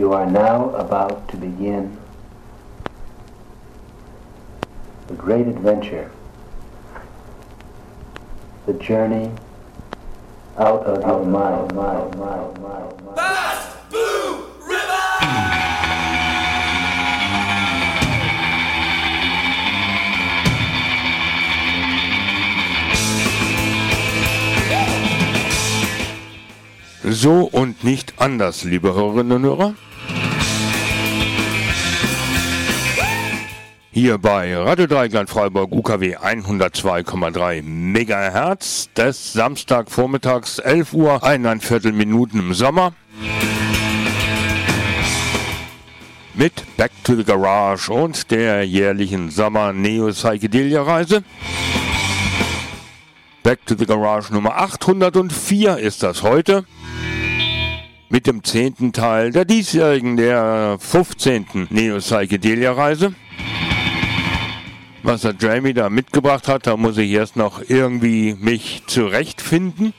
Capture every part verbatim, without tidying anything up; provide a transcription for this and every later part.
You are now about to begin the great adventure, the journey out of your mind, mind, mind, mind, mind. Fast Blue River! So und nicht anders, liebe Hörerinnen und Hörer. Hier bei Radio Dreieckland Freiburg U K W hundertzwei Komma drei Megahertz des Samstagvormittags elf Uhr, eineinviertel Minuten im Sommer. Mit Back to the Garage und der jährlichen Sommer-Neo-Psychedelia-Reise. Back to the Garage Nummer achthundertvier ist das heute. Mit dem zehnten Teil der diesjährigen, der fünfzehnten Neo-Psychedelia-Reise. Was der Jamie da mitgebracht hat, da muss ich erst noch irgendwie mich zurechtfinden.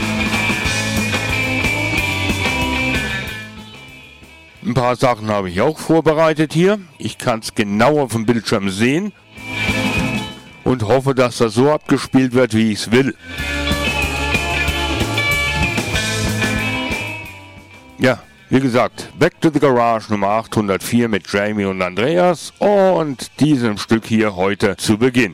Ein paar Sachen habe ich auch vorbereitet hier. Ich kann es genau auf dem Bildschirm sehen und hoffe, dass das so abgespielt wird, wie ich es will. Ja, wie gesagt, Back to the Garage Nummer achthundertvier mit Jamie und Andreas und diesem Stück hier heute zu Beginn.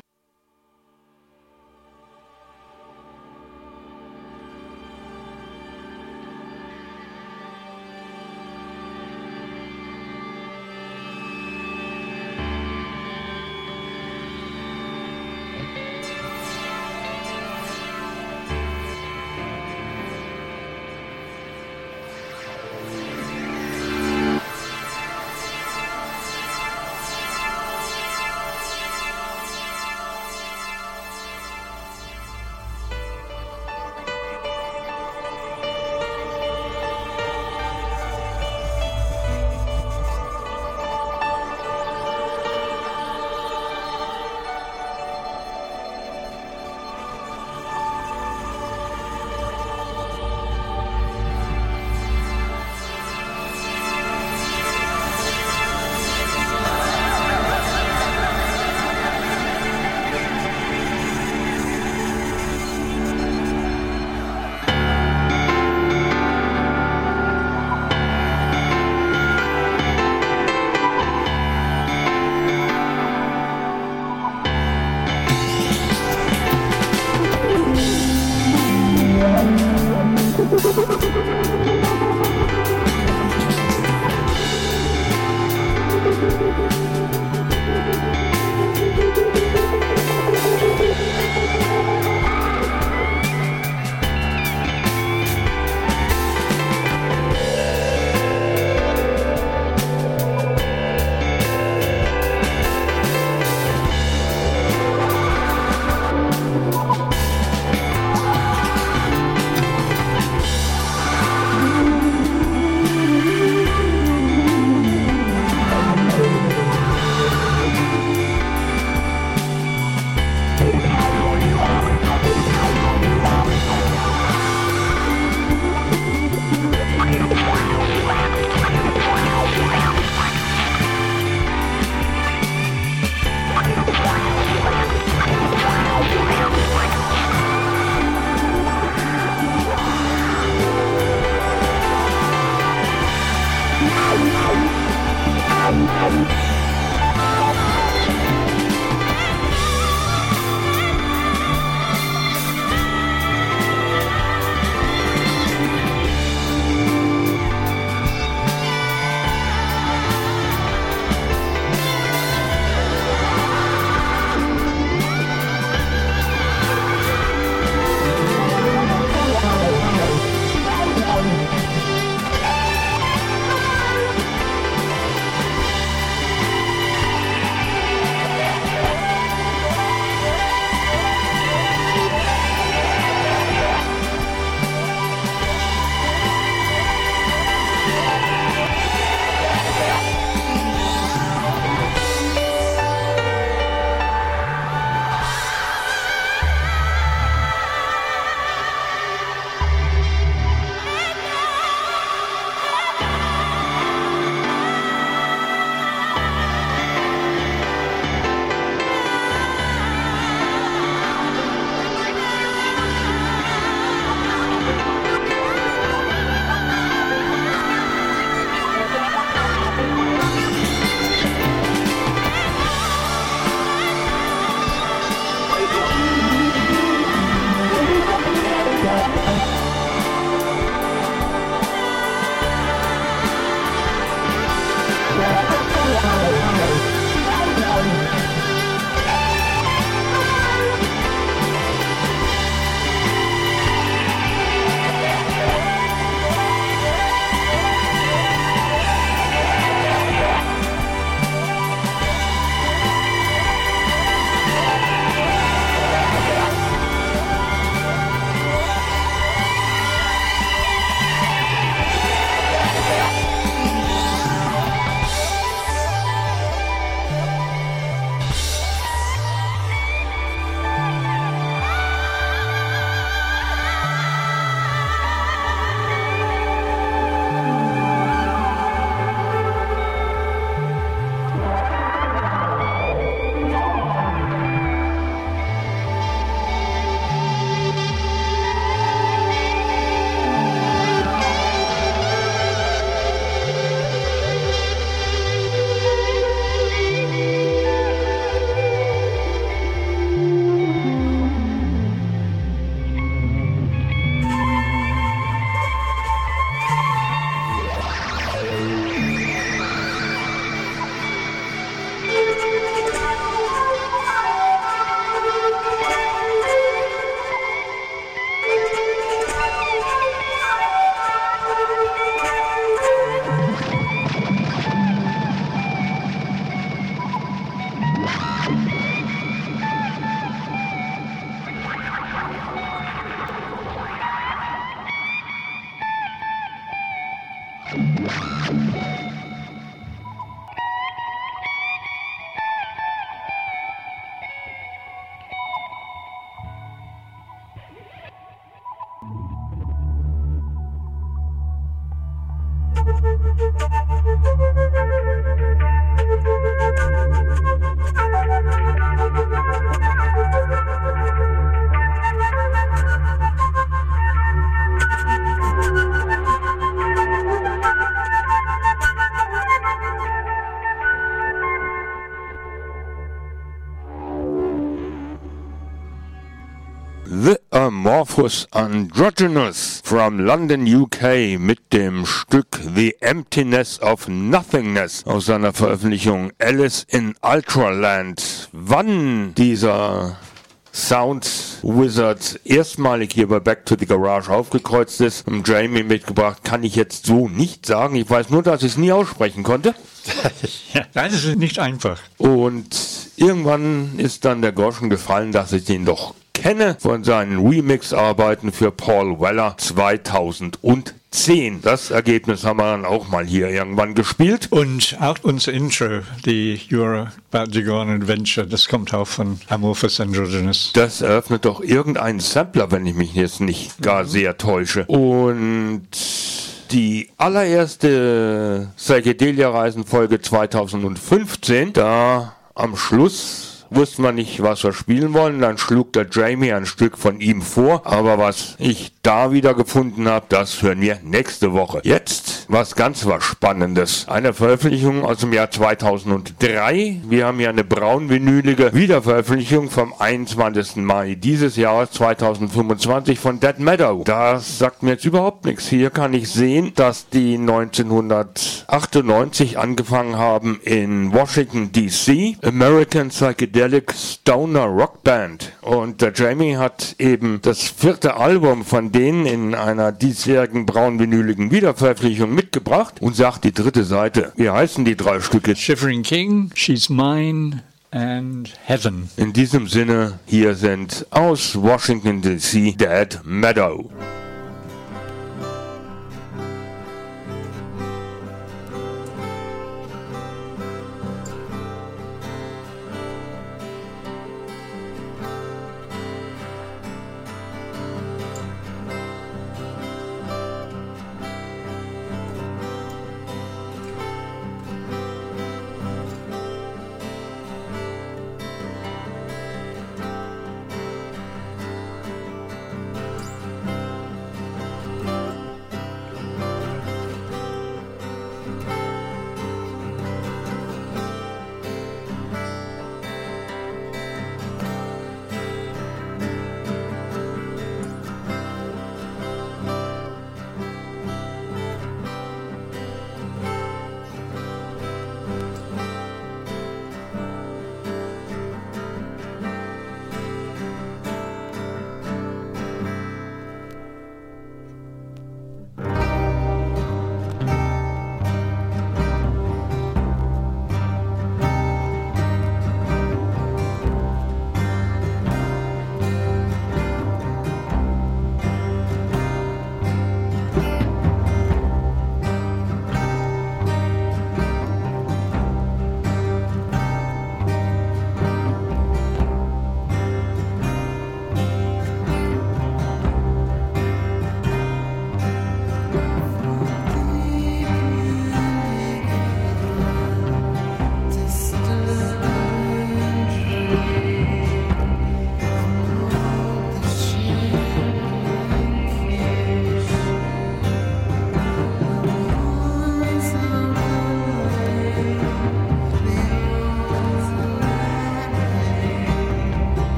Amorphous Androgynous from London, U K mit dem Stück The Emptiness of Nothingness aus seiner Veröffentlichung Alice in Ultraland. Wann dieser Sound Wizard erstmalig hier bei Back to the Garage aufgekreuzt ist und Jamie mitgebracht, kann ich jetzt so nicht sagen. Ich weiß nur, dass ich es nie aussprechen konnte. Ja, das ist nicht einfach. Und irgendwann ist dann der Groschen gefallen, dass ich den doch kenne von seinen Remix-Arbeiten für Paul Weller zweitausendzehn. Das Ergebnis haben wir dann auch mal hier irgendwann gespielt. Und auch unser Intro, die You're About to Go on an Adventure, das kommt auch von Amorphous Androgynous. Das eröffnet doch irgendeinen Sampler, wenn ich mich jetzt nicht gar mhm. sehr täusche. Und die allererste Psychedelia-Reisen-Folge zweitausendfünfzehn, da am Schluss wusste man nicht, was wir spielen wollen. Dann schlug der Jamie ein Stück von ihm vor. Aber was ich da wieder gefunden habe, das hören wir nächste Woche. Jetzt was ganz was Spannendes. Eine Veröffentlichung aus dem Jahr zweitausenddrei. Wir haben hier eine braunvinylige Wiederveröffentlichung vom einundzwanzigsten Mai dieses Jahres zweitausendfünfundzwanzig von Dead Meadow. Das sagt mir jetzt überhaupt nichts. Hier kann ich sehen, dass die neunzehnhundertachtundneunzig angefangen haben in Washington D C American Psychedelic Stoner Rock Band. Und der Jamie hat eben das vierte Album von denen in einer diesjährigen braunvinyligen Wiederveröffentlichung mitgebracht und sagt die dritte Seite. Wie heißen die drei Stücke? Shivering King, She's Mine and Heaven. In diesem Sinne, hier sind aus Washington D C Dead Meadow.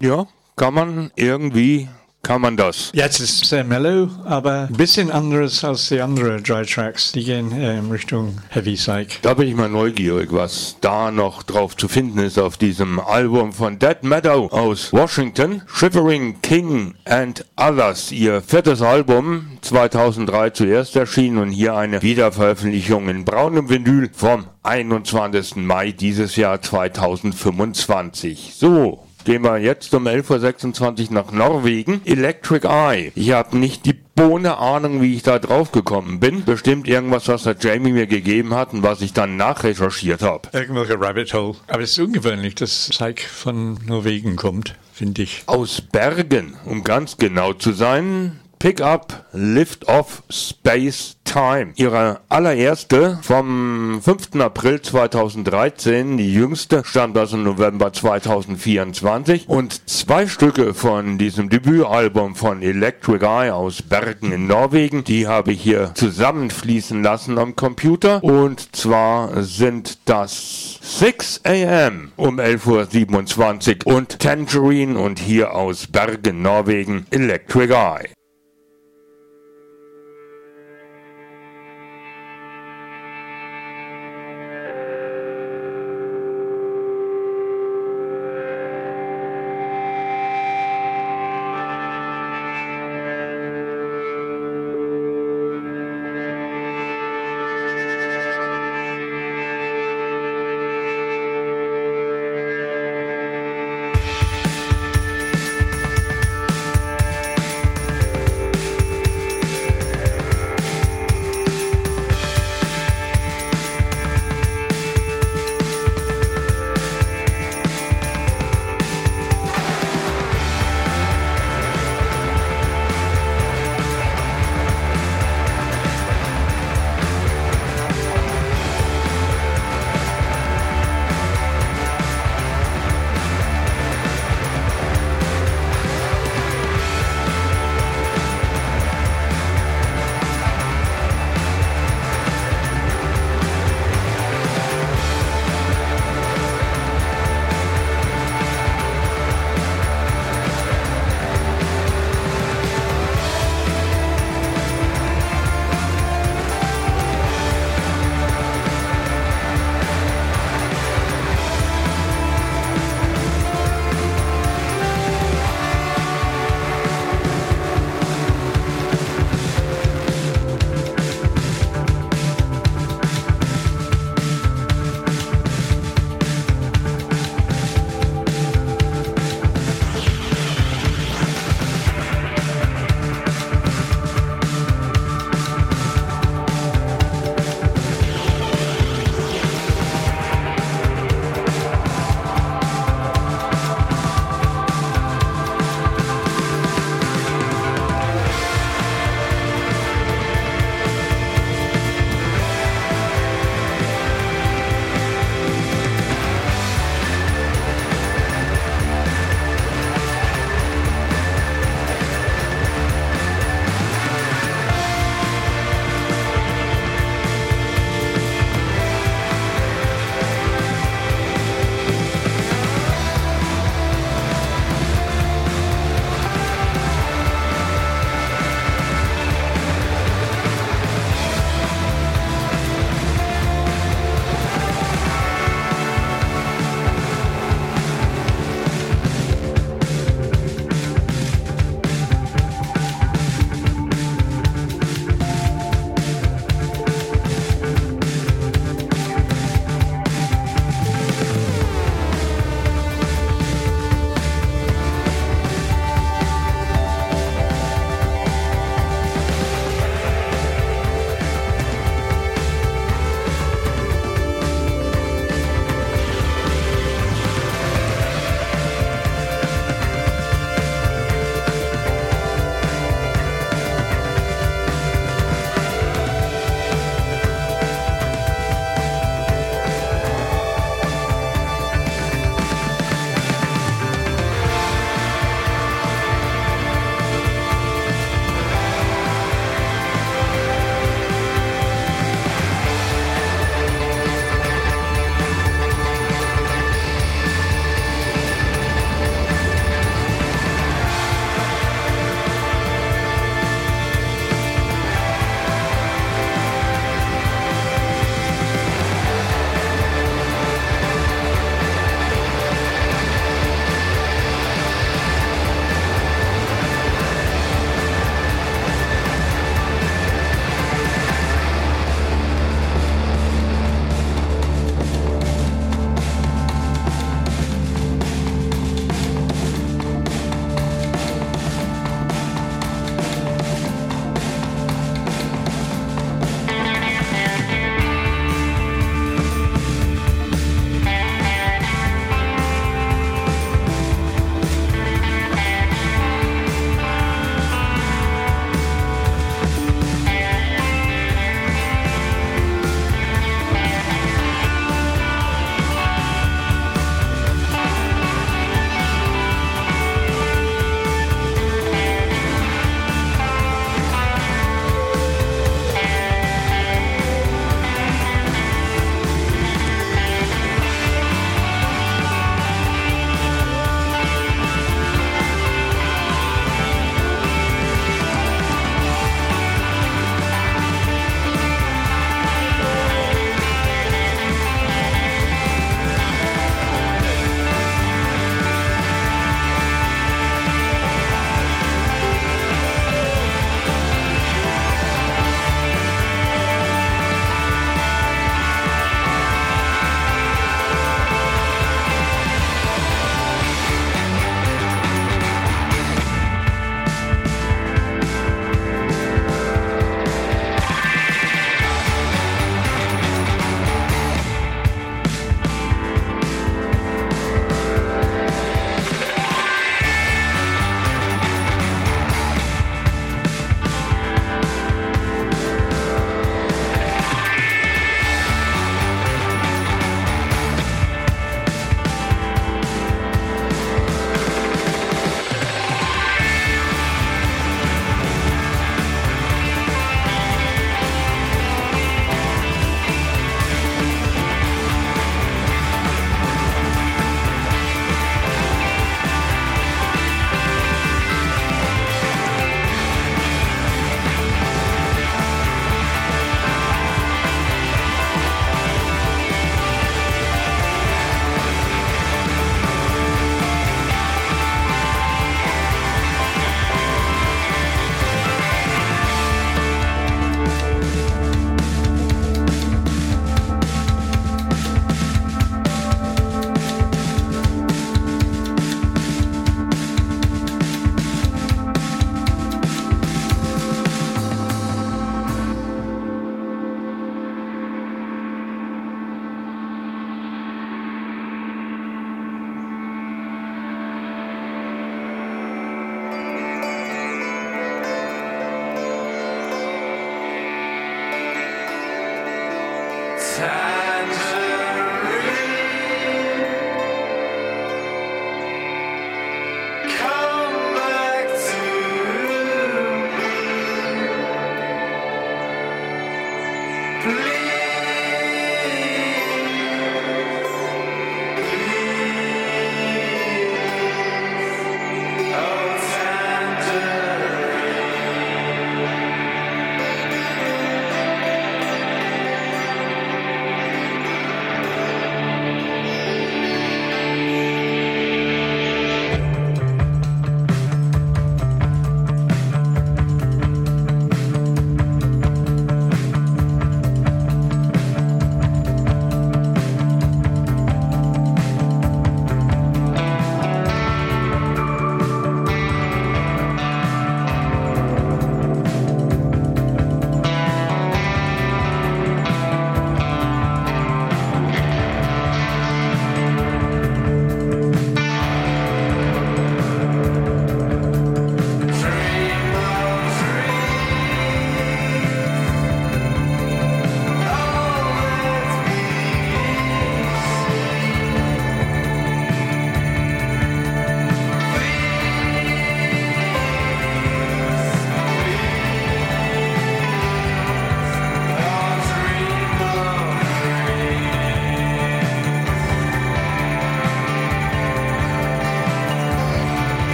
Ja, kann man irgendwie, kann man das. Ja, es ist sehr mellow, aber ein bisschen anderes als die anderen drei Tracks. Die gehen äh, in Richtung Heavy Psych. Da bin ich mal neugierig, was da noch drauf zu finden ist auf diesem Album von Dead Meadow aus Washington. Shivering King and Others, ihr viertes Album, zweitausenddrei zuerst erschienen und hier eine Wiederveröffentlichung in braunem Vinyl vom einundzwanzigsten Mai dieses Jahr zweitausendfünfundzwanzig. So. Gehen wir jetzt um elf Uhr sechsundzwanzig nach Norwegen. Electric Eye. Ich habe nicht die Bohne Ahnung, wie ich da drauf gekommen bin. Bestimmt irgendwas, was der Jamie mir gegeben hat und was ich dann nachrecherchiert habe. Irgendwelche Rabbit Hole. Aber es ist ungewöhnlich, dass Psych von Norwegen kommt, finde ich. Aus Bergen, um ganz genau zu sein. Pick Up, Lift Off, Space Time. Ihre allererste vom fünften April zweitausenddreizehn, die jüngste, stammt aus dem November zweitausendvierundzwanzig und zwei Stücke von diesem Debütalbum von Electric Eye aus Bergen in Norwegen, die habe ich hier zusammenfließen lassen am Computer und zwar sind das six a m um elf Uhr siebenundzwanzig und Tangerine und hier aus Bergen, Norwegen, Electric Eye.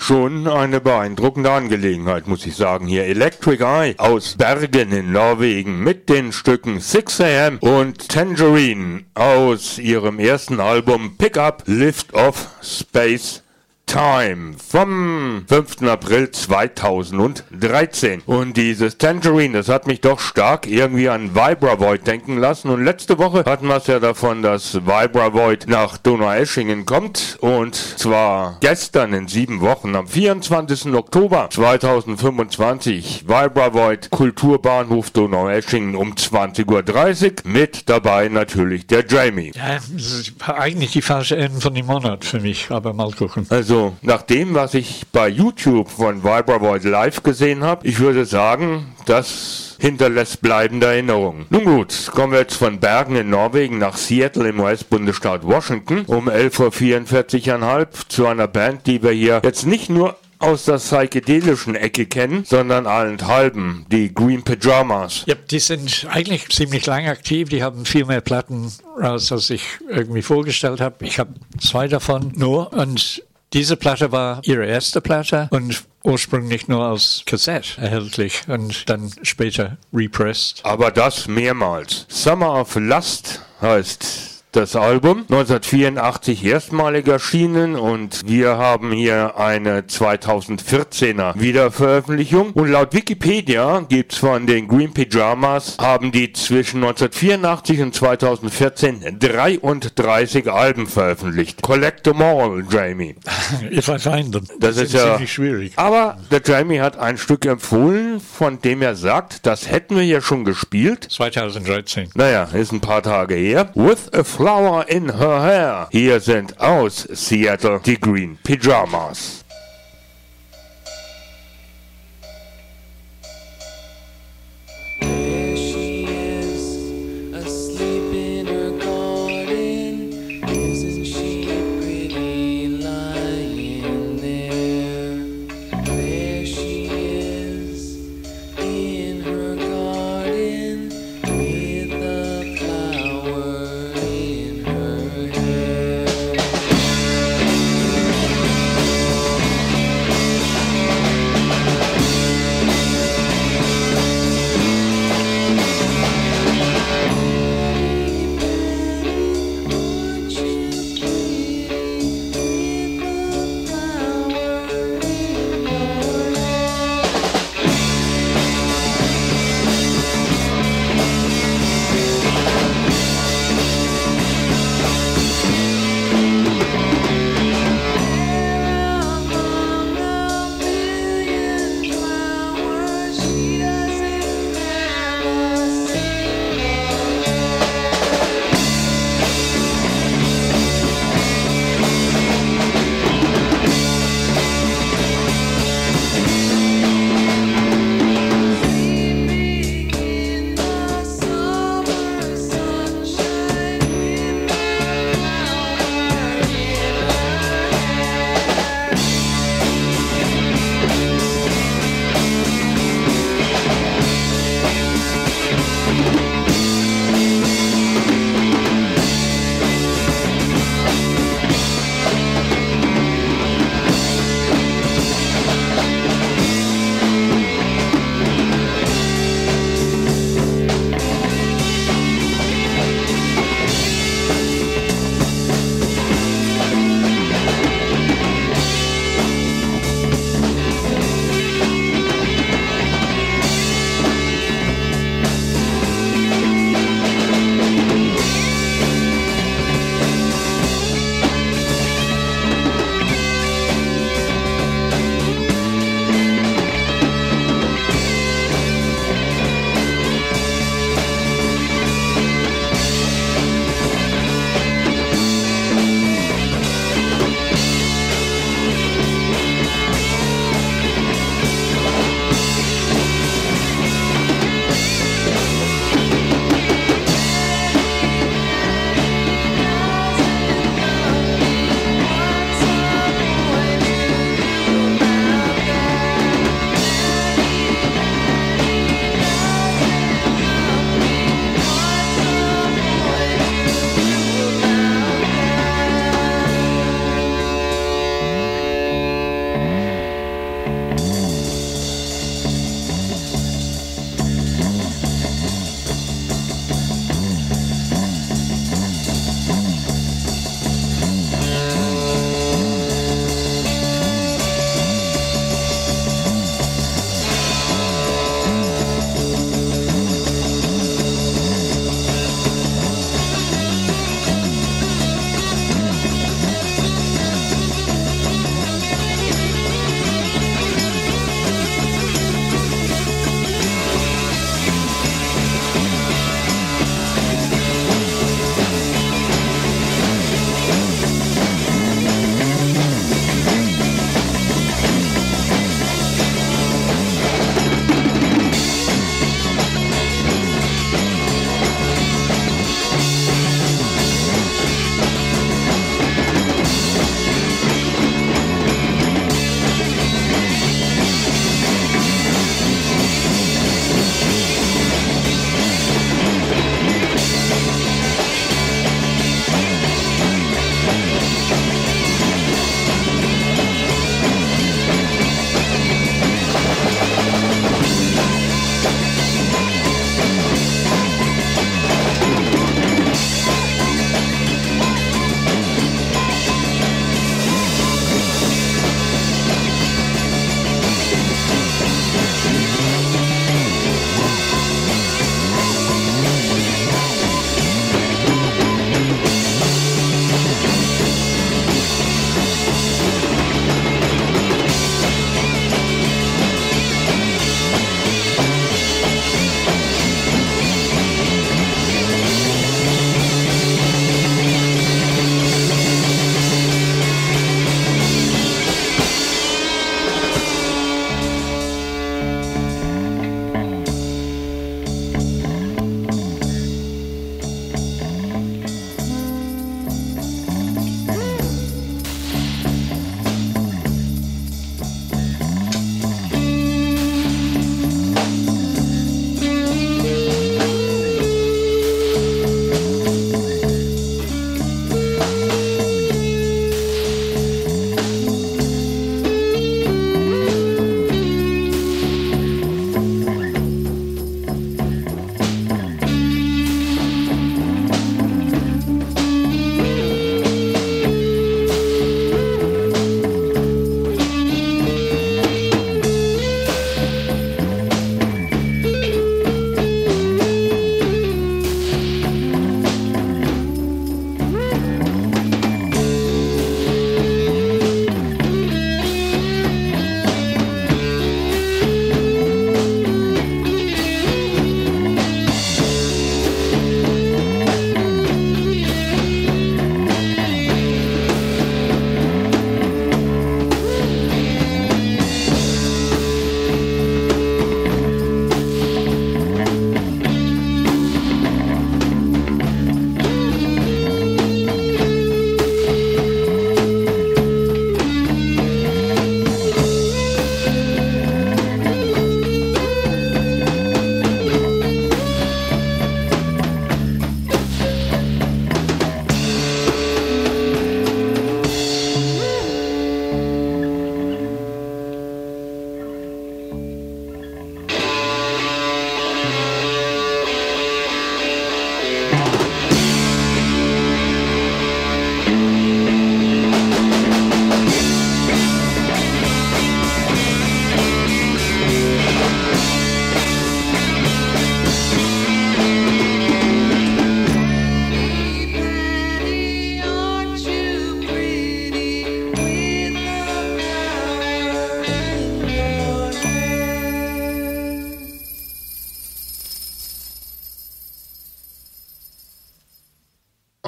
Schon eine beeindruckende Angelegenheit, muss ich sagen. Hier Electric Eye aus Bergen in Norwegen mit den Stücken six a m und Tangerine aus ihrem ersten Album Pick Up Lift Off Space Time vom fünften April zweitausenddreizehn. Und dieses Tangerine, das hat mich doch stark irgendwie an Vibravoid denken lassen. Und letzte Woche hatten wir es ja davon, dass Vibravoid nach Donaueschingen kommt. Und zwar gestern in sieben Wochen, am vierundzwanzigsten Oktober zweitausendfünfundzwanzig. Vibravoid, Kulturbahnhof Donaueschingen um zwanzig Uhr dreißig. Mit dabei natürlich der Jamie. Ja, das ist eigentlich die falsche Ende von dem Monat für mich, aber mal gucken. Also, nach dem, was ich bei YouTube von Vibravoid live gesehen habe, ich würde sagen, das hinterlässt bleibende Erinnerungen. Nun gut, kommen wir jetzt von Bergen in Norwegen nach Seattle im U S-Bundesstaat Washington um elf Uhr vierundvierzig Komma fünf zu einer Band, die wir hier jetzt nicht nur aus der psychedelischen Ecke kennen, sondern allenthalben, die Green Pajamas. Ja, die sind eigentlich ziemlich lang aktiv, die haben viel mehr Platten raus, als ich irgendwie vorgestellt habe. Ich habe zwei davon nur und diese Platte war ihre erste Platte und ursprünglich nur als Kassette erhältlich und dann später repressed. Aber das mehrmals. Summer of Lust heißt das Album, neunzehnhundertvierundachtzig erstmalig erschienen und wir haben hier eine zweitausendvierzehner Wiederveröffentlichung. Und laut Wikipedia gibt's von den Green Pajamas, haben die zwischen neunzehnhundertvierundachtzig und zweitausendvierzehn dreiunddreißig Alben veröffentlicht. Collect them all, Jamie. If I find them. Das, das ist ja ziemlich schwierig. Aber der Jamie hat ein Stück empfohlen, von dem er sagt, das hätten wir ja schon gespielt. zweitausenddreizehn. Naja, ist ein paar Tage her. With a Flower in Her Hair. Hier sind aus Seattle die Green Pajamas.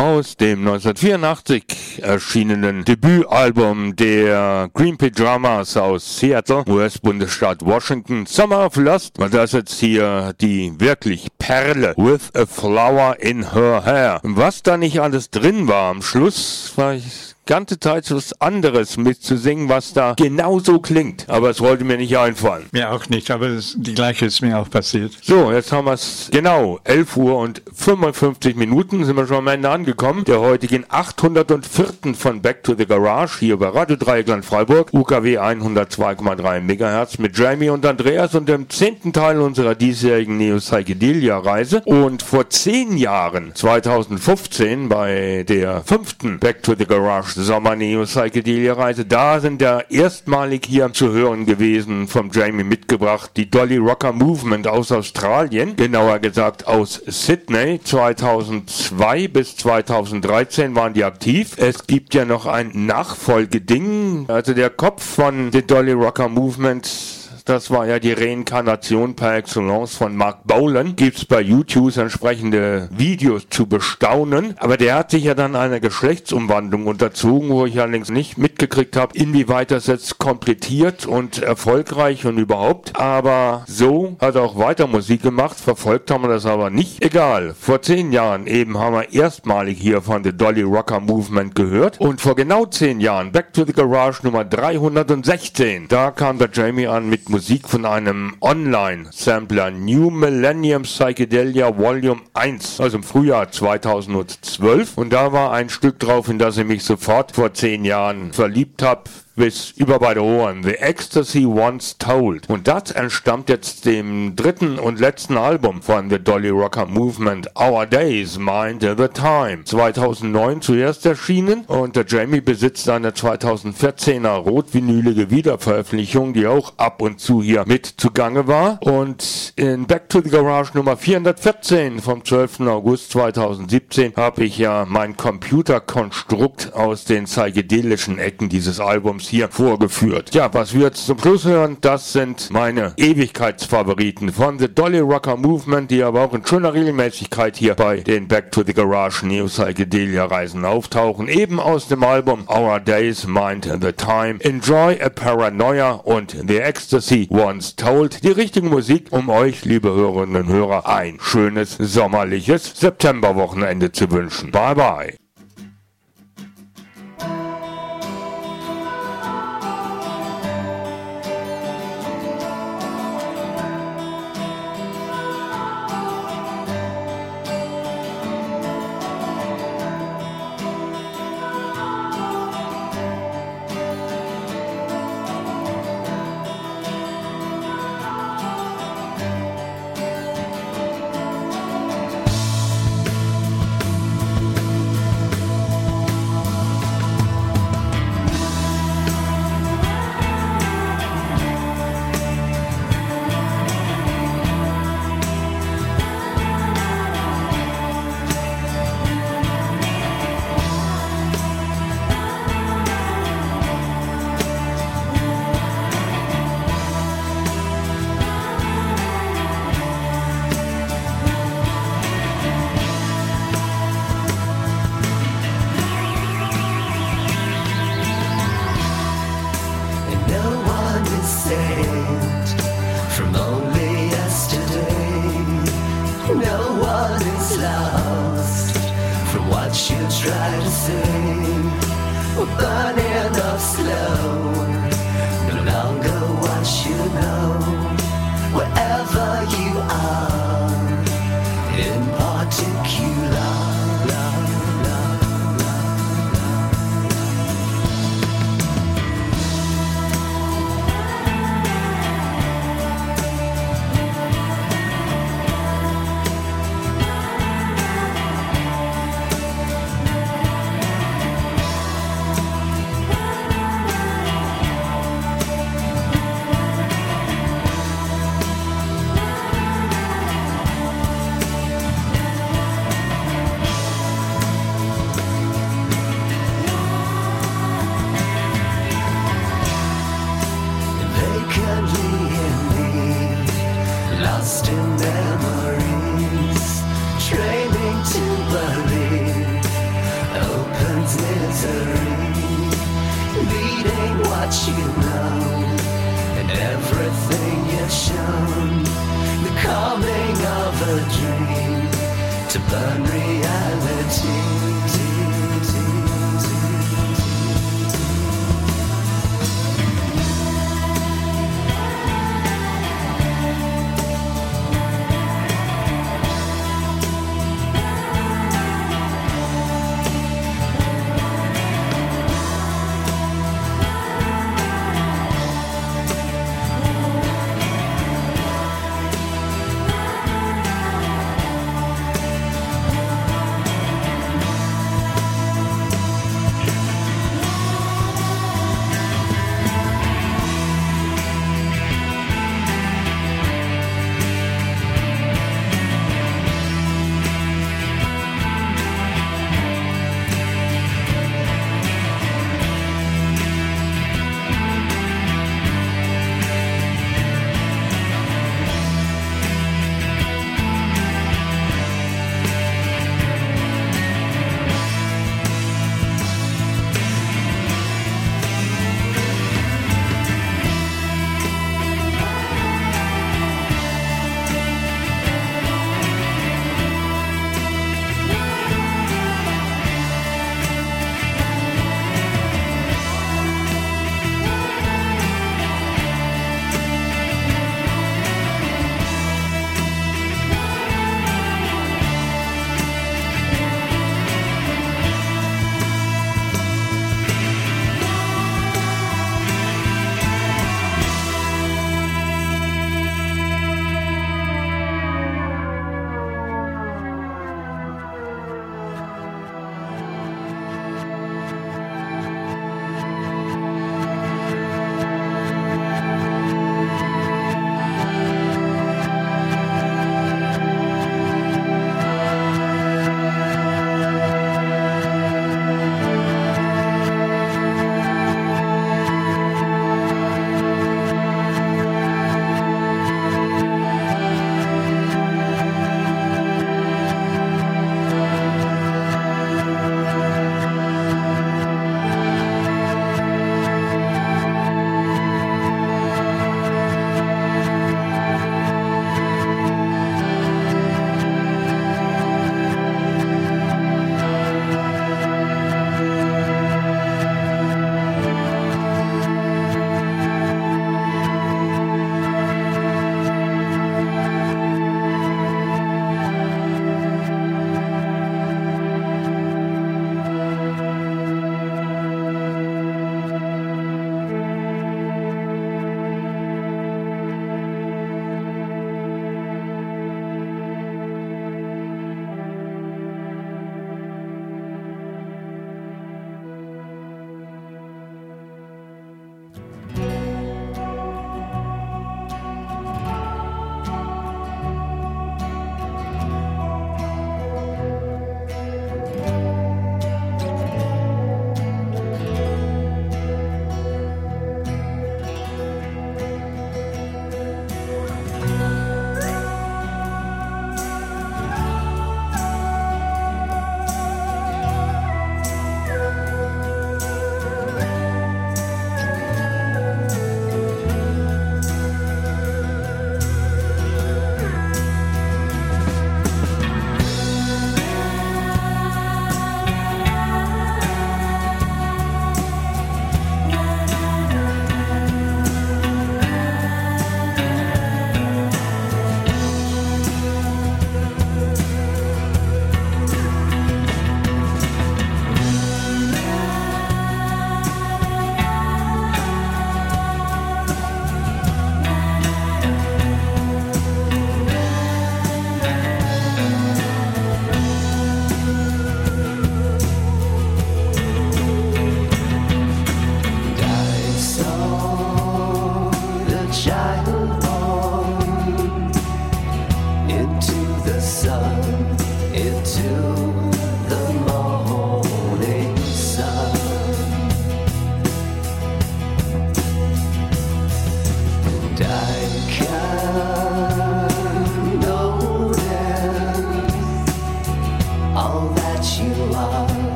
aus dem neunzehnhundertvierundachtzig erschienenen Debütalbum der Green Pajamas aus Seattle, U S-Bundesstaat Washington. Summer of Lust war das jetzt hier die wirklich Perle, With a Flower in Her Hair. Was da nicht alles drin war, am Schluss war ich ganze Zeit was anderes mitzusingen, was da genauso klingt. Aber es wollte mir nicht einfallen. Mir auch nicht, aber das, die gleiche ist mir auch passiert. So, jetzt haben wir es genau. elf Uhr und fünfundfünfzig Minuten sind wir schon am Ende angekommen. Der heutigen achthundertvierten von Back to the Garage hier bei Radio Dreieckland Freiburg. U K W hundertzwei Komma drei Megahertz mit Jamie und Andreas und dem zehnten Teil unserer diesjährigen Neo-Psychedelia-Reise. Und vor zehn Jahren, zweitausendfünfzehn, bei der fünften Back to the Garage Sommer Neo Psychedelia Reise. Da sind ja erstmalig hier zu hören gewesen, vom Jamie mitgebracht, die Dolly Rocker Movement aus Australien, genauer gesagt aus Sydney. zweitausendzwei bis zweitausenddreizehn waren die aktiv. Es gibt ja noch ein Nachfolgeding, also der Kopf von der Dolly Rocker Movement. Das war ja die Reinkarnation par excellence von Mark Bolan. Gibt's bei YouTube entsprechende Videos zu bestaunen. Aber der hat sich ja dann einer Geschlechtsumwandlung unterzogen, wo ich allerdings nicht mitgekriegt habe, inwieweit das jetzt komplettiert und erfolgreich und überhaupt. Aber so hat er auch weiter Musik gemacht. Verfolgt haben wir das aber nicht. Egal. Vor zehn Jahren eben haben wir erstmalig hier von The Dolly Rocker Movement gehört. Und vor genau zehn Jahren Back to the Garage Nummer dreihundertsechzehn. Da kam der Jamie an mit Musik von einem Online-Sampler, New Millennium Psychedelia Volume eins, also im Frühjahr zweitausendzwölf. Und da war ein Stück drauf, in das ich mich sofort vor zehn Jahren verliebt habe, bis über beide Ohren. The Ecstasy Once Told. Und das entstammt jetzt dem dritten und letzten Album von The Dolly Rocker Movement, Our Days, Mind the Time. zweitausendneun zuerst erschienen und der Jamie besitzt eine zweitausendvierzehner rotvinylige Wiederveröffentlichung, die auch ab und zu hier mit zugange war. Und in Back to the Garage Nummer vierhundertvierzehn vom zwölften August zweitausendsiebzehn habe ich ja mein Computerkonstrukt aus den psychedelischen Ecken dieses Albums hier vorgeführt. Ja, was wir jetzt zum Schluss hören, das sind meine Ewigkeitsfavoriten von The Dolly Rocker Movement, die aber auch in schöner Regelmäßigkeit hier bei den Back to the Garage Neo Psychedelia Reisen auftauchen. Eben aus dem Album Our Days, Mind the Time, Enjoy a Paranoia und The Ecstasy Once Told. Die richtige Musik, um euch, liebe Hörerinnen und Hörer, ein schönes sommerliches Septemberwochenende zu wünschen. Bye bye.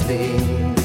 Weg.